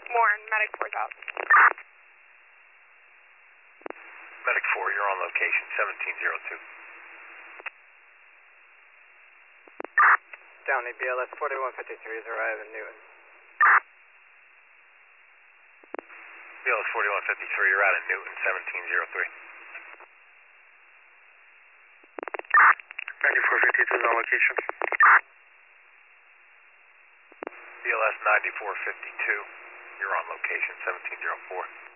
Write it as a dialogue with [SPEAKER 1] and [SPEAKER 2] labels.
[SPEAKER 1] Warren, Medic 4's out.
[SPEAKER 2] Medic 4, you're on location, 1702.
[SPEAKER 3] Downey BLS 4153 is arriving in Newton.
[SPEAKER 2] BLS 4153, you're out in Newton, 1703.
[SPEAKER 4] 9452 is on location.
[SPEAKER 2] BLS 9452, you're on location, 1704.